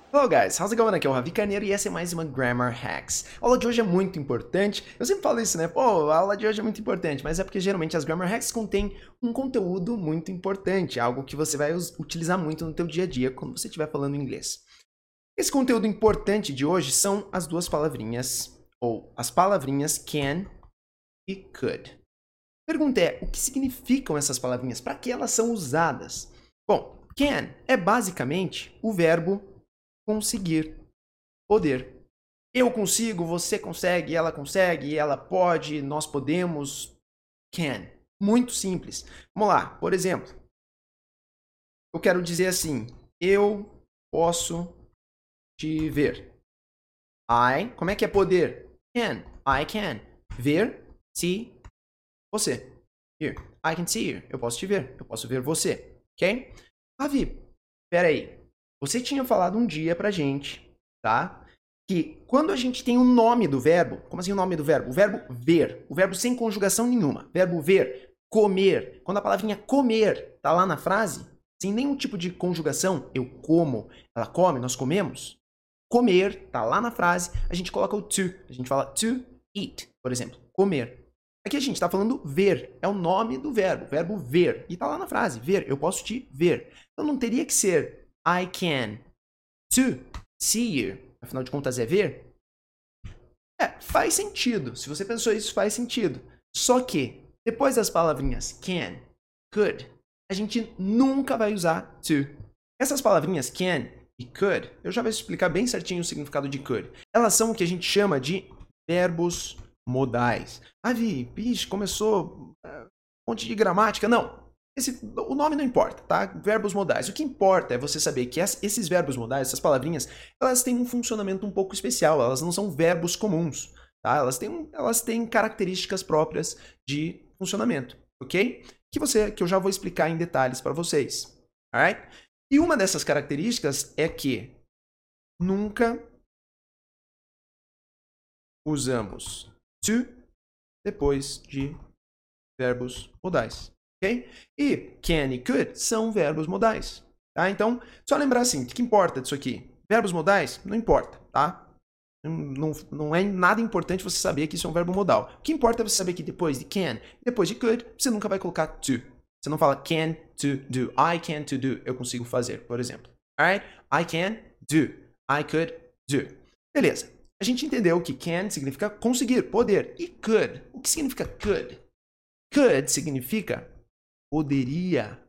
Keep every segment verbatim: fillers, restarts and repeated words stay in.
Hello guys, how's it going? Aqui é o Ravi Carneiro e essa é mais uma Grammar Hacks. A aula de hoje é muito importante. Eu sempre falo isso, né? Pô, a aula de hoje é muito importante, mas é porque geralmente as Grammar Hacks contêm um conteúdo muito importante, algo que você vai utilizar muito no teu dia a dia quando você estiver falando inglês. Esse conteúdo importante de hoje são as duas palavrinhas, ou as palavrinhas can e could. A pergunta é, o que significam essas palavrinhas? Para que elas são usadas? Bom, can é basicamente o verbo conseguir, poder. Eu consigo, você consegue, ela consegue, ela pode, nós podemos. Can. Muito simples. Vamos lá, por exemplo. Eu quero dizer assim, eu posso te ver. I, como é que é poder? Can. I can. Ver, see, você. Here. I can see you. Eu posso te ver. Eu posso ver você. Ok? Ravi, peraí. Você tinha falado um dia pra gente, tá? Que quando a gente tem o nome do verbo, como assim o nome do verbo? O verbo ver, o verbo sem conjugação nenhuma. Verbo ver, comer. Quando a palavrinha comer tá lá na frase, sem nenhum tipo de conjugação, eu como, ela come, nós comemos. Comer tá lá na frase, a gente coloca o to. A gente fala to eat, por exemplo, comer. Aqui a gente está falando ver, é o nome do verbo, verbo ver. E tá lá na frase, ver, eu posso te ver. Então não teria que ser I can to see you. Afinal de contas, é ver? É, faz sentido. Se você pensou isso, faz sentido. Só que, depois das palavrinhas can, could, a gente nunca vai usar to. Essas palavrinhas can e could, eu já vou explicar bem certinho o significado de could. Elas são o que a gente chama de verbos modais. Ah, Vi, bicho, começou uh, um monte de gramática. Não. Esse, o nome não importa, tá? Verbos modais. O que importa é você saber que esses verbos modais, essas palavrinhas, elas têm um funcionamento um pouco especial. Elas não são verbos comuns, tá? Elas têm, elas têm características próprias de funcionamento, ok? Que, você, que eu já vou explicar em detalhes para vocês, alright? E uma dessas características é que nunca usamos to depois de verbos modais. Okay? E can e could são verbos modais. Tá? Então, só lembrar assim, o que importa disso aqui? Verbos modais? Não importa, tá? Não, não é nada importante você saber que isso é um verbo modal. O que importa é você saber que depois de can, depois de could, você nunca vai colocar to. Você não fala can to do. I can to do. Eu consigo fazer, por exemplo. Alright? I can do. I could do. Beleza. A gente entendeu que can significa conseguir, poder. E could? O que significa could? Could significa poderia,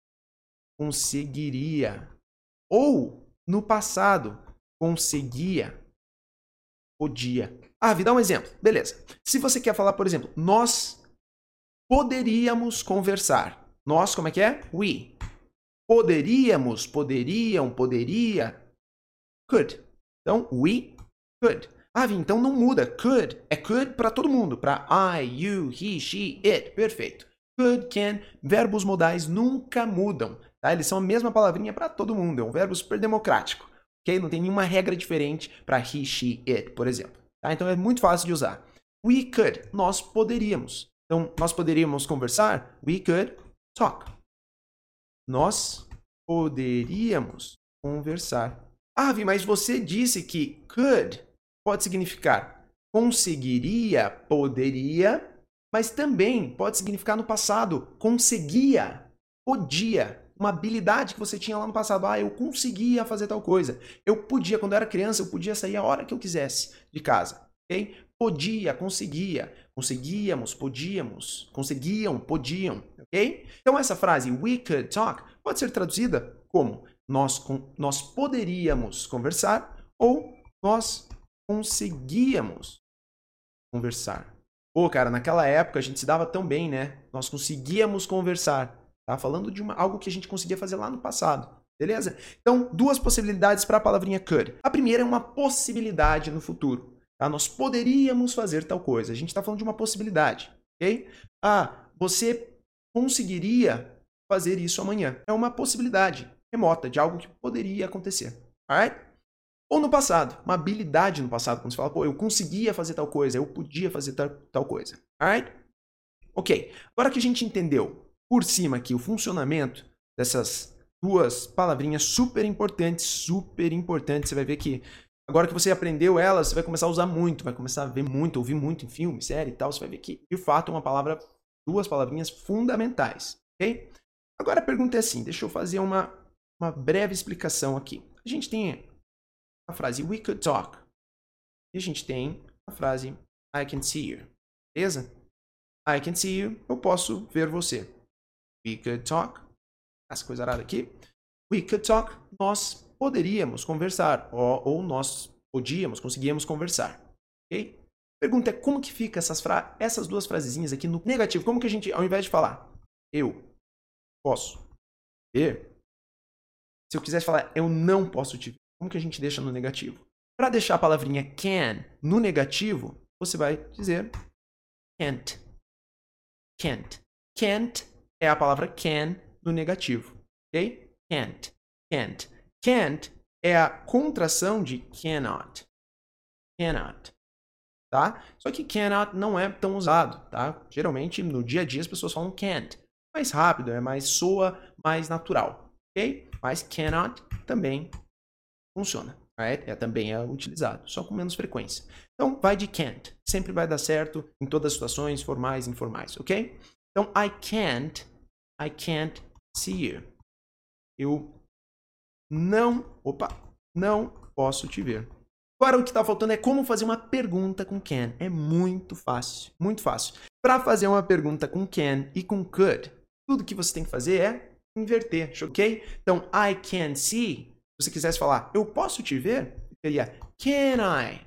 conseguiria, ou no passado, conseguia, podia. Ah, vi, dá um exemplo. Beleza. Se você quer falar, por exemplo, nós poderíamos conversar. Nós, como é que é? We. Poderíamos, poderiam, poderia. Could. Então, we could. Ah, Vi, então não muda. Could é could para todo mundo. Para I, you, he, she, it. Perfeito. Could, can, verbos modais nunca mudam, tá? Eles são a mesma palavrinha para todo mundo, é um verbo super democrático, ok? Não tem nenhuma regra diferente para he, she, it, por exemplo, tá? Então é muito fácil de usar. We could, nós poderíamos. Então, nós poderíamos conversar? We could talk. Nós poderíamos conversar. Ah, Vi, mas você disse que could pode significar conseguiria, poderia, mas também pode significar no passado, conseguia, podia, uma habilidade que você tinha lá no passado. Ah, eu conseguia fazer tal coisa. Eu podia, quando eu era criança, eu podia sair a hora que eu quisesse de casa, ok? Podia, conseguia, conseguíamos, podíamos, conseguiam, podiam, ok? Então essa frase, we could talk, pode ser traduzida como nós, nós poderíamos conversar ou nós conseguíamos conversar. Pô, cara, naquela época a gente se dava tão bem, né? Nós conseguíamos conversar. Tá falando de uma, algo que a gente conseguia fazer lá no passado. Beleza? Então, duas possibilidades para a palavrinha could. A primeira é uma possibilidade no futuro. Tá? Nós poderíamos fazer tal coisa. A gente está falando de uma possibilidade. Ok? Ah, você conseguiria fazer isso amanhã. É uma possibilidade remota de algo que poderia acontecer. Alright? Ou no passado, uma habilidade no passado, quando você fala, pô, eu conseguia fazer tal coisa, eu podia fazer tal, tal coisa. Alright? Ok. Agora que a gente entendeu por cima aqui o funcionamento dessas duas palavrinhas super importantes, super importantes. Você vai ver que agora que você aprendeu elas, você vai começar a usar muito, vai começar a ver muito, ouvir muito em filme, série e tal. Você vai ver que, de fato, é uma palavra, duas palavrinhas fundamentais, ok? Agora a pergunta é assim, deixa eu fazer uma, uma breve explicação aqui. A gente tem a frase we could talk e a gente tem a frase I can see you, beleza? I can see you, eu posso ver você. We could talk, essa coisa arada aqui. We could talk, nós poderíamos conversar, ou, ou nós podíamos, conseguíamos conversar, ok? Pergunta é como que fica essas, fra essas duas frasezinhas aqui no negativo? Como que a gente, ao invés de falar eu posso ver, se eu quisesse falar eu não posso te ver, como que a gente deixa no negativo? Para deixar a palavrinha can no negativo, você vai dizer can't. Can't. Can't é a palavra can no negativo, ok? Can't. Can't. Can't é a contração de cannot. Cannot. Tá? Só que cannot não é tão usado, tá? Geralmente, no dia a dia, as pessoas falam can't. Mais rápido, é mais soa, mais natural, ok? Mas cannot também funciona, right? É, também é utilizado, só com menos frequência. Então, vai de can't. Sempre vai dar certo em todas as situações, formais e informais, ok? Então, I can't, I can't see you. Eu não, opa, não posso te ver. Agora, o que está faltando é como fazer uma pergunta com can. É muito fácil, muito fácil. Para fazer uma pergunta com can e com could, tudo que você tem que fazer é inverter, ok? Então, I can see, se você quisesse falar, eu posso te ver, seria can I?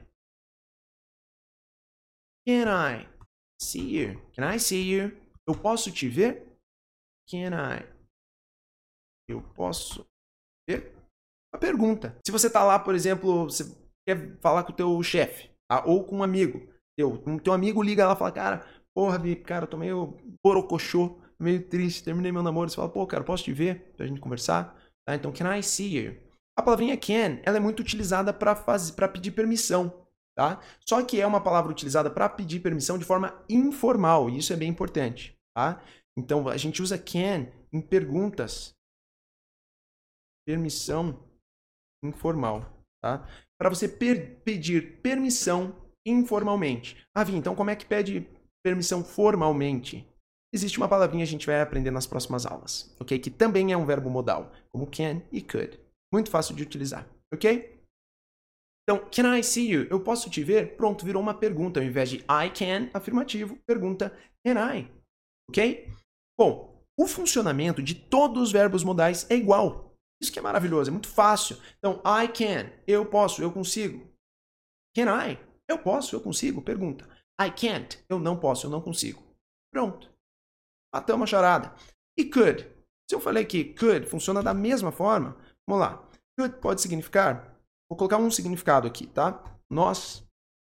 Can I see you? Can I see you? Eu posso te ver? Can I? Eu posso ver? Uma pergunta. Se você está lá, por exemplo, você quer falar com o teu chefe, tá? Ou com um amigo teu, um teu amigo liga lá e fala, cara, porra, cara, eu tô meio borocochô, meio triste, terminei meu namoro. Você fala, pô, cara, posso te ver? Pra gente conversar? Tá? Então, can I see you? A palavrinha can, ela é muito utilizada para fazer, para pedir permissão, tá? Só que é uma palavra utilizada para pedir permissão de forma informal, e isso é bem importante, tá? Então, a gente usa can em perguntas. Permissão informal, tá? Para você per pedir permissão informalmente. Ah, Vi, então como é que pede permissão formalmente? Existe uma palavrinha que a gente vai aprender nas próximas aulas, ok? Que também é um verbo modal, como can e could. Muito fácil de utilizar, ok? Então, can I see you? Eu posso te ver? Pronto, virou uma pergunta. Ao invés de I can, afirmativo, pergunta can I? Ok? Bom, o funcionamento de todos os verbos modais é igual. Isso que é maravilhoso, é muito fácil. Então, I can, eu posso, eu consigo. Can I? Eu posso, eu consigo? Pergunta. I can't, eu não posso, eu não consigo. Pronto. Matamos a charada. E could? Se eu falei que could funciona da mesma forma, vamos lá. Could pode significar, vou colocar um significado aqui, tá? Nós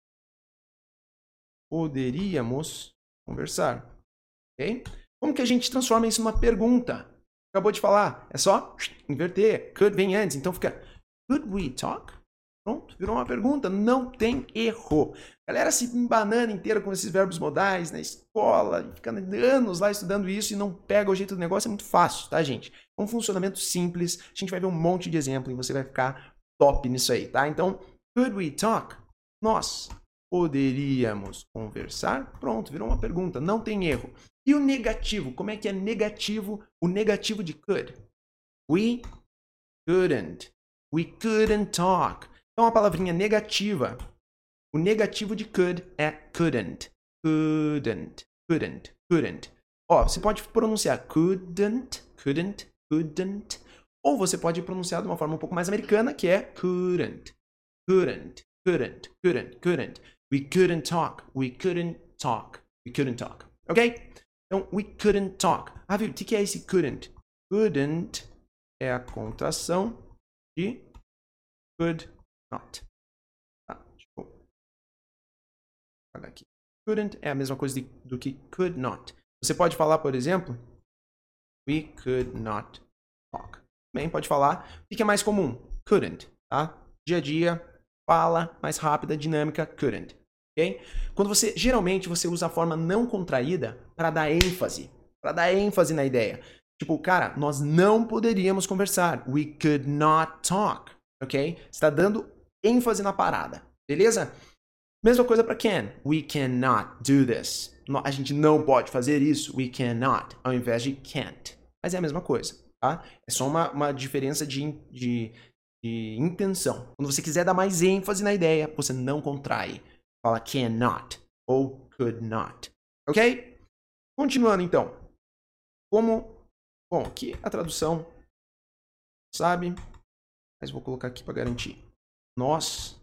poderíamos conversar. Ok? Como que a gente transforma isso numa pergunta? Acabou de falar, é só inverter. Could vem antes, então fica could we talk? Pronto, virou uma pergunta, não tem erro. A galera se embanana inteira com esses verbos modais na escola, ficando anos lá estudando isso e não pega o jeito do negócio, é muito fácil, tá, gente? É um funcionamento simples, a gente vai ver um monte de exemplo e você vai ficar top nisso aí, tá? Então, could we talk? Nós poderíamos conversar? Pronto, virou uma pergunta, não tem erro. E o negativo? Como é que é negativo? O negativo de could. We couldn't. We couldn't talk. Então, a palavrinha negativa. O negativo de could é couldn't. Couldn't. Couldn't. Couldn't. Ó, você pode pronunciar couldn't. Couldn't. Couldn't. Ou você pode pronunciar de uma forma um pouco mais americana, que é couldn't. Couldn't. Couldn't. Couldn't. Couldn't. We couldn't talk. We couldn't talk. We couldn't talk. Ok? Então, we couldn't talk. Ah, viu? O que é esse couldn't? Couldn't é a contração de could not. Tá, deixa eu apagar aqui. Couldn't é a mesma coisa de, do que could not. Você pode falar, por exemplo, we could not talk. Também pode falar o que é mais comum? Couldn't, tá? Dia a dia, fala mais rápida, dinâmica, couldn't. Okay? Quando você, geralmente, você usa a forma não contraída para dar ênfase, para dar ênfase na ideia. Tipo, cara, nós não poderíamos conversar. We could not talk, ok? Está dando ênfase na parada, beleza? Mesma coisa para can. We cannot do this. A gente não pode fazer isso. We cannot, ao invés de can't. Mas é a mesma coisa, tá? É só uma, uma diferença de, de, de intenção. Quando você quiser dar mais ênfase na ideia, você não contrai. Fala cannot ou could not, ok? Continuando, então. Como... Bom, aqui a tradução, sabe? Mas vou colocar aqui para garantir. Nós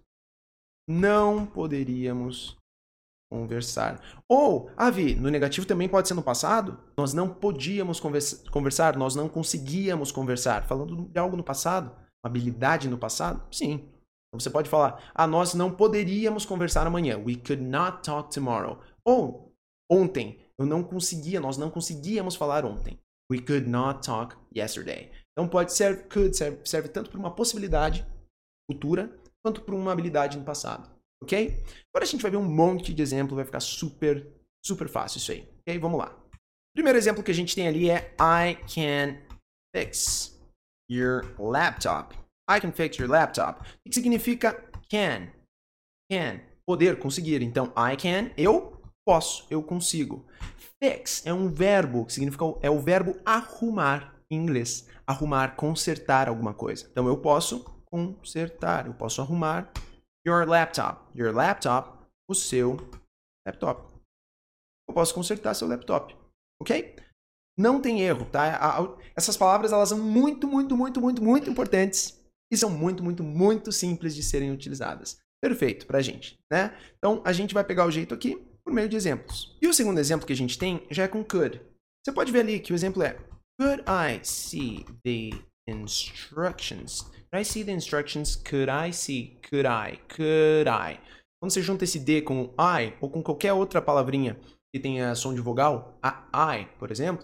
não poderíamos conversar. Ou, Avi, no negativo também pode ser no passado. Nós não podíamos conversa conversar, nós não conseguíamos conversar. Falando de algo no passado, uma habilidade no passado, sim. Então você pode falar, ah, nós não poderíamos conversar amanhã. We could not talk tomorrow. Ou, ontem, eu não conseguia, nós não conseguíamos falar ontem. We could not talk yesterday. Então pode ser, could serve, serve tanto para uma possibilidade futura, quanto para uma habilidade no passado. Ok? Agora a gente vai ver um monte de exemplo, vai ficar super, super fácil isso aí. Ok? Vamos lá. O primeiro exemplo que a gente tem ali é I can fix your laptop. I can fix your laptop. O que significa can? Can. Poder, conseguir. Então, I can, eu posso, eu consigo. Fix é um verbo que significa, é o verbo arrumar em inglês. Arrumar, consertar alguma coisa. Então, eu posso consertar, eu posso arrumar your laptop. Your laptop, o seu laptop. Eu posso consertar seu laptop. Ok? Não tem erro, tá? Essas palavras, elas são muito, muito, muito, muito, muito importantes e são muito, muito, muito simples de serem utilizadas. Perfeito pra gente, né? Então, a gente vai pegar o jeito aqui por meio de exemplos. E o segundo exemplo que a gente tem já é com could. Você pode ver ali que o exemplo é could I see the instructions? Could I see the instructions? Could I see? Could I? Could I? Quando você junta esse D com I ou com qualquer outra palavrinha que tenha som de vogal, a I, por exemplo,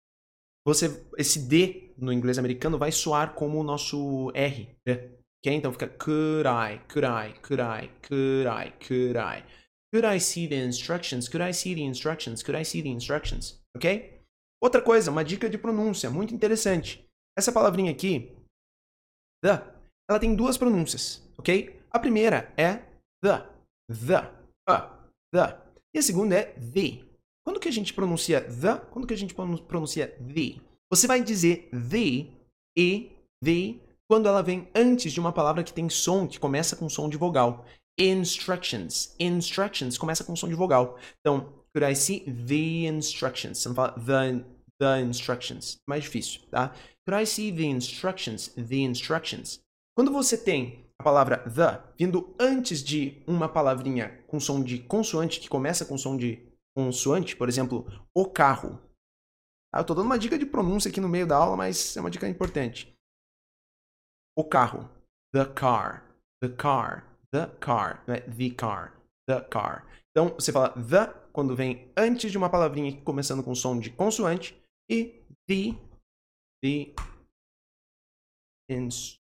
você, esse D no inglês americano vai soar como o nosso R. Né? Okay? Então fica could I, could I, could I, could I, could I. Could I see the instructions? Could I see the instructions? Could I see the instructions? Ok? Outra coisa, uma dica de pronúncia muito interessante. Essa palavrinha aqui, the, ela tem duas pronúncias, ok? A primeira é the, the, a, the. E a segunda é the. Quando que a gente pronuncia the? Quando que a gente pronuncia the? Você vai dizer the e the quando ela vem antes de uma palavra que tem som, que começa com som de vogal. Instructions. Instructions começa com som de vogal. Então, could I see the instructions? Você não fala the, the instructions. Mais difícil, tá? Could I see the instructions? The instructions. Quando você tem a palavra the vindo antes de uma palavrinha com som de consoante, que começa com som de consoante, por exemplo, o carro. Eu tô dando uma dica de pronúncia aqui no meio da aula, mas é uma dica importante. O carro. The car. The car. The car. Não é the car. The car. Então, você fala the quando vem antes de uma palavrinha começando com som de consoante e the, the instructions.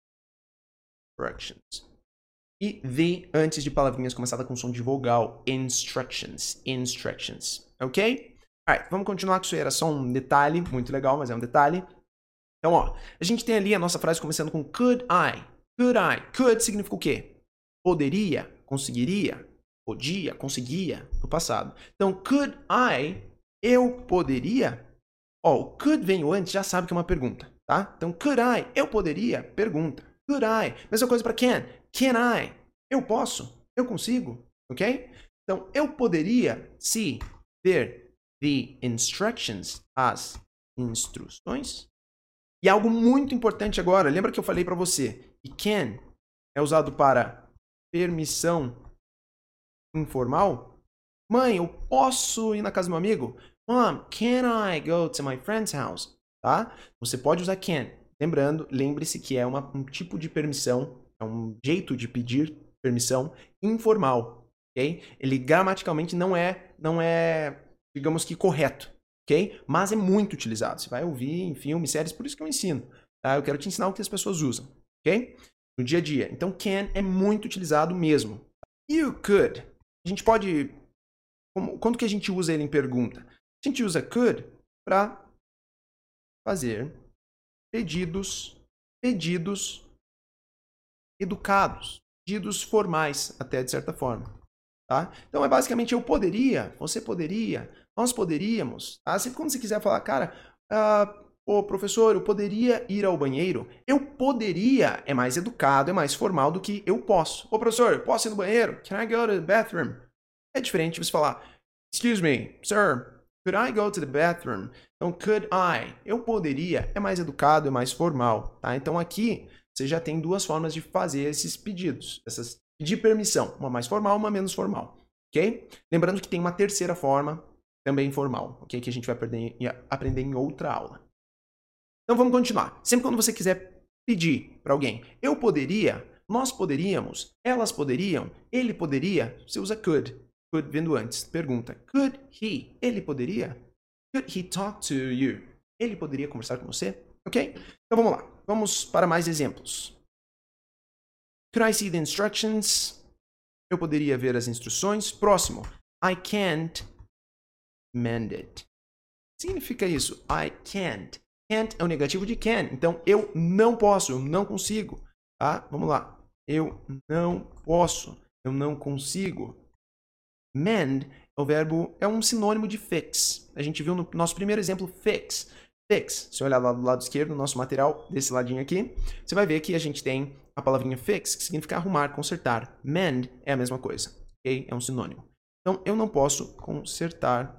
E the antes de palavrinhas começadas com som de vogal. Instructions. Instructions. Ok? Alright, vamos continuar, que isso aí era só um detalhe, muito legal, mas é um detalhe. Então, ó, a gente tem ali a nossa frase começando com could I. Could I. Could significa o quê? Poderia, conseguiria, podia, conseguia, no passado. Então, could I, eu poderia. Ó, o could vem antes, já sabe que é uma pergunta, tá? Então, could I, eu poderia, pergunta. Could I. Mesma coisa para can. Can I? Eu posso, eu consigo, ok? Então, eu poderia, se ver the instructions, as instruções. E algo muito importante agora, lembra que eu falei para você que can é usado para permissão informal? Mãe, eu posso ir na casa do meu amigo? Mom, can I go to my friend's house? Tá? Você pode usar can. Lembrando, lembre-se que é uma, um tipo de permissão, é um jeito de pedir permissão informal, ok? Ele gramaticalmente não é, não é, digamos que correto, ok? Mas é muito utilizado. Você vai ouvir em filmes, séries, por isso que eu ensino. Tá? Eu quero te ensinar o que as pessoas usam, ok? No dia a dia. Então, can é muito utilizado mesmo. You could. A gente pode... Como, quando que a gente usa ele em pergunta? A gente usa could para fazer pedidos, pedidos educados, pedidos formais, até de certa forma, tá? Então é basicamente eu poderia, você poderia, nós poderíamos, tá? Sempre quando você quiser falar, cara, uh, ô professor, eu poderia ir ao banheiro, eu poderia é mais educado, é mais formal do que eu posso. Ô professor, eu posso ir no banheiro? Can I go to the bathroom? É diferente você falar, excuse me, sir, could I go to the bathroom? Então, could I? Eu poderia é mais educado, é mais formal, tá? Então aqui você já tem duas formas de fazer esses pedidos, essas pedir permissão, uma mais formal, uma menos formal, ok? Lembrando que tem uma terceira forma, também formal, ok? Que a gente vai aprender, aprender em outra aula. Então vamos continuar. Sempre quando você quiser pedir para alguém, eu poderia, nós poderíamos, elas poderiam, ele poderia, você usa could. Could vindo antes. Pergunta, could he? Ele poderia? Could he talk to you? Ele poderia conversar com você? Ok? Então vamos lá. Vamos para mais exemplos. Could I see the instructions? Eu poderia ver as instruções. Próximo. I can't mend it. Significa isso. I can't. Can't é o negativo de can. Então, eu não posso, eu não consigo. Tá? Vamos lá. Eu não posso, eu não consigo. Mend é o verbo, é um sinônimo de fix. A gente viu no nosso primeiro exemplo, fix. Fix. Se olhar lá do lado esquerdo, no nosso material, desse ladinho aqui, você vai ver que a gente tem a palavrinha fix, que significa arrumar, consertar. Mend é a mesma coisa, ok? É um sinônimo. Então, eu não posso consertar,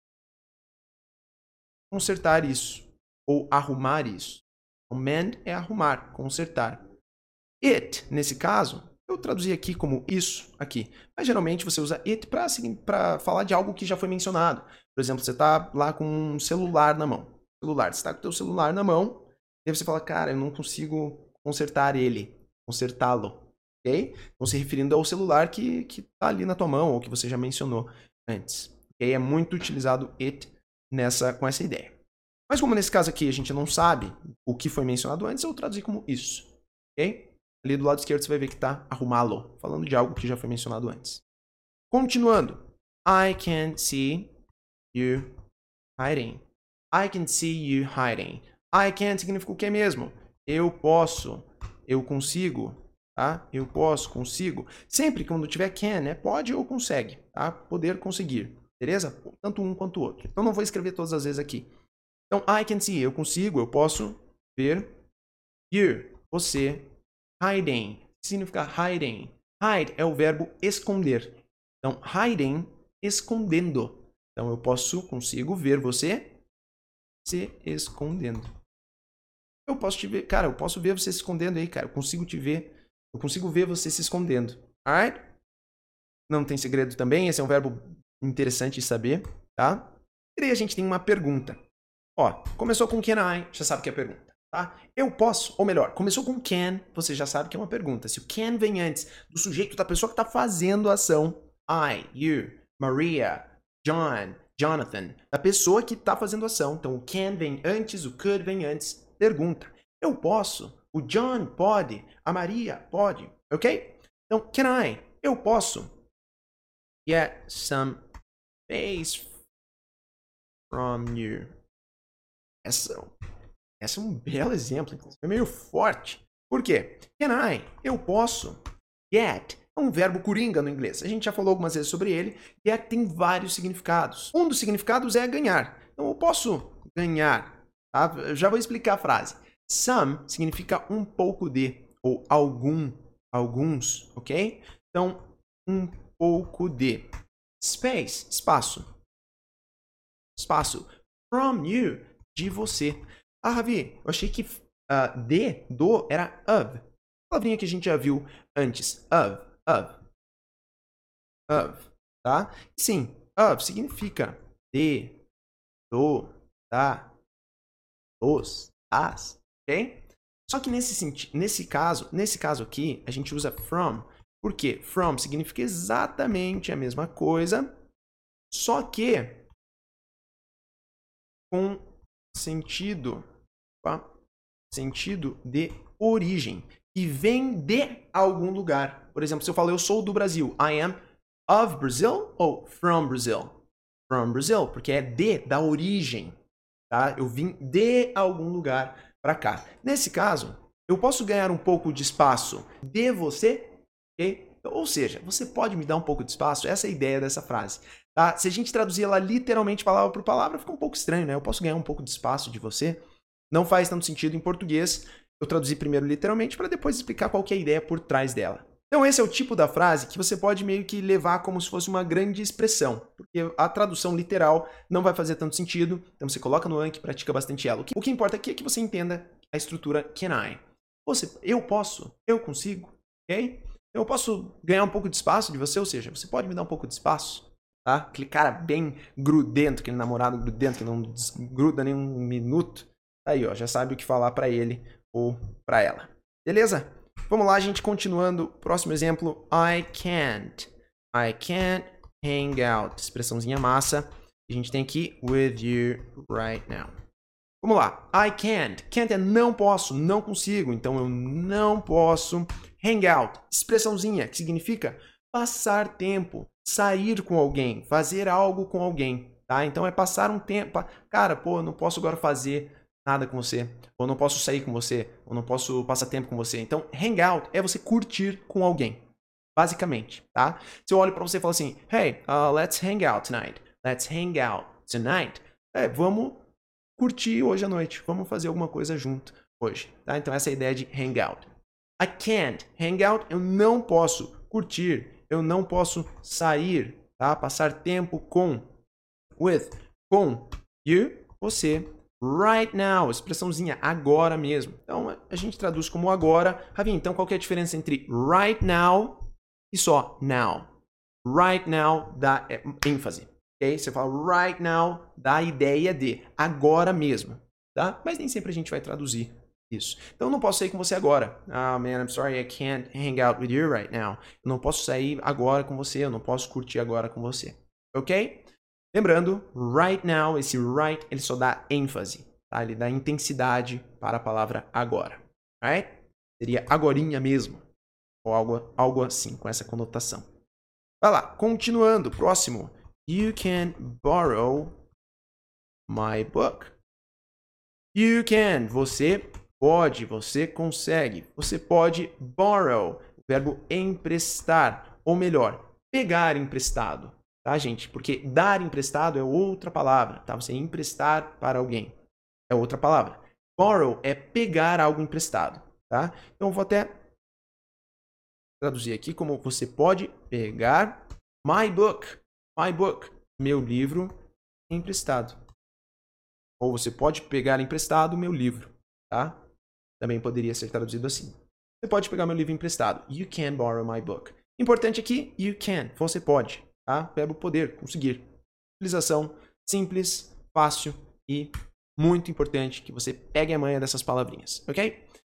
consertar isso, ou arrumar isso. Então, mend é arrumar, consertar. It, nesse caso, eu traduzi aqui como isso, aqui. Mas geralmente você usa it para falar de algo que já foi mencionado. Por exemplo, você está lá com um celular na mão. Celular, você está com o teu celular na mão, e aí você fala, cara, eu não consigo consertar ele, consertá-lo. Ok? Então se referindo ao celular que está ali na tua mão, ou que você já mencionou antes. Ok? É muito utilizado it nessa, com essa ideia. Mas como nesse caso aqui a gente não sabe o que foi mencionado antes, eu traduzi como isso. Ok? Ali do lado esquerdo você vai ver que está arrumá-lo, falando de algo que já foi mencionado antes. Continuando. I can see you hiding. I can see you hiding. I can significa o que mesmo? Eu posso, eu consigo, tá? Eu posso, consigo. Sempre que quando tiver can, é pode ou consegue, tá? Poder, conseguir, beleza? Tanto um quanto o outro. Então não vou escrever todas as vezes aqui. Então, I can see, eu consigo, eu posso ver. You, você. Hiding, significa hiding. Hide é o verbo esconder. Então, hiding, escondendo. Então, eu posso, consigo ver você se escondendo. Eu posso te ver, cara, eu posso ver você se escondendo aí, cara. Eu consigo te ver. Eu consigo ver você se escondendo. Alright? Não tem segredo também. Esse é um verbo interessante de saber, tá? E daí a gente tem uma pergunta. Ó, começou com can I, já sabe que é a pergunta. Tá? Eu posso, ou melhor, começou com can, você já sabe que é uma pergunta. Se o can vem antes do sujeito da pessoa que está fazendo a ação, I, you, Maria, John, Jonathan, da pessoa que está fazendo a ação. Então o can vem antes, o could vem antes. Pergunta. Eu posso, o John pode, a Maria pode, ok? Então, can I, eu posso get some space from you. Essa Esse é um belo exemplo, é meio forte. Por quê? Can I? Eu posso. Get é um verbo coringa no inglês. A gente já falou algumas vezes sobre ele. Get tem vários significados. Um dos significados é ganhar. Então, eu posso ganhar. Tá? Eu já vou explicar a frase. Some significa um pouco de, ou algum, alguns, ok? Então, um pouco de. Space, espaço. Espaço. From you, de você. Ah, Ravi, eu achei que uh, de, do, era of. A palavrinha que a gente já viu antes. Of, of. Of, tá? Sim, of significa de, do, da, dos, das, ok? Só que nesse, nesse caso, nesse caso aqui, a gente usa from. Por quê? From significa exatamente a mesma coisa, só que com sentido, tá? Sentido de origem, e vem de algum lugar. Por exemplo, se eu falo eu sou do Brasil, I am of Brazil ou from Brazil? From Brazil, porque é de, da origem. tá? Eu vim de algum lugar para cá. Nesse caso, eu posso ganhar um pouco de espaço de você, ok? Ou seja, você pode me dar um pouco de espaço? Essa é a ideia dessa frase, tá? Se a gente traduzir ela literalmente palavra por palavra, fica um pouco estranho, né? Eu posso ganhar um pouco de espaço de você? Não faz tanto sentido em português. Eu traduzi primeiro literalmente para depois explicar qual que é a ideia por trás dela. Então esse é o tipo da frase que você pode meio que levar como se fosse uma grande expressão, porque a tradução literal não vai fazer tanto sentido, então você coloca no Anki e pratica bastante ela. O que, o que importa aqui é que você entenda a estrutura can I. Você, eu posso, eu consigo, ok? Eu posso ganhar um pouco de espaço de você, ou seja, você pode me dar um pouco de espaço, tá? Aquele cara bem grudento, aquele namorado grudento que não desgruda nem um minuto. Aí, ó, já sabe o que falar pra ele ou pra ela. Beleza? Vamos lá, gente, continuando. Próximo exemplo, I can't. I can't hang out. Expressãozinha massa. A gente tem aqui with you right now. Vamos lá. I can't. Can't é não posso, não consigo. Então, eu não posso hang out. Expressãozinha que significa passar tempo, sair com alguém, fazer algo com alguém, tá? Então, é passar um tempo. Cara, pô, eu não posso agora fazer nada com você, ou não posso sair com você, ou não posso passar tempo com você. Então, hang out é você curtir com alguém, basicamente, tá? Se eu olho pra você e falo assim, hey, uh, let's hang out tonight. Let's hang out tonight. É, vamos curtir hoje à noite. Vamos fazer alguma coisa junto hoje, tá? Então, essa é a ideia de hang out. I can't hang out. Eu não posso curtir. Eu não posso sair, tá? Passar tempo com, with, com you, você, right now, expressãozinha agora mesmo. Então, a gente traduz como agora. Ravinho, então qual que é a diferença entre right now e só now? Right now dá ênfase, ok? Você fala right now dá a ideia de agora mesmo, tá? Mas nem sempre a gente vai traduzir isso. Então, eu não posso sair com você agora. Ah, man, I'm sorry, I can't hang out with you right now. Eu não posso sair agora com você, eu não posso curtir agora com você, ok? Lembrando, right now, esse right, ele só dá ênfase, tá? Ele dá intensidade para a palavra agora, right? Seria agorinha mesmo, ou algo, algo assim, com essa conotação. Vai lá, continuando, próximo. You can borrow my book. You can, você pode, você consegue. Você pode borrow, o verbo emprestar, ou melhor, pegar emprestado. Tá, gente? Porque dar emprestado é outra palavra, tá? Você emprestar para alguém é outra palavra. Borrow é pegar algo emprestado, tá? Então, eu vou até traduzir aqui como você pode pegar my book, my book, meu livro emprestado. Ou você pode pegar emprestado meu livro, tá? Também poderia ser traduzido assim. Você pode pegar meu livro emprestado. You can borrow my book. Importante aqui, you can, você pode. Tá? Verbo poder, conseguir. Utilização simples, fácil e muito importante que você pegue a manha dessas palavrinhas, ok?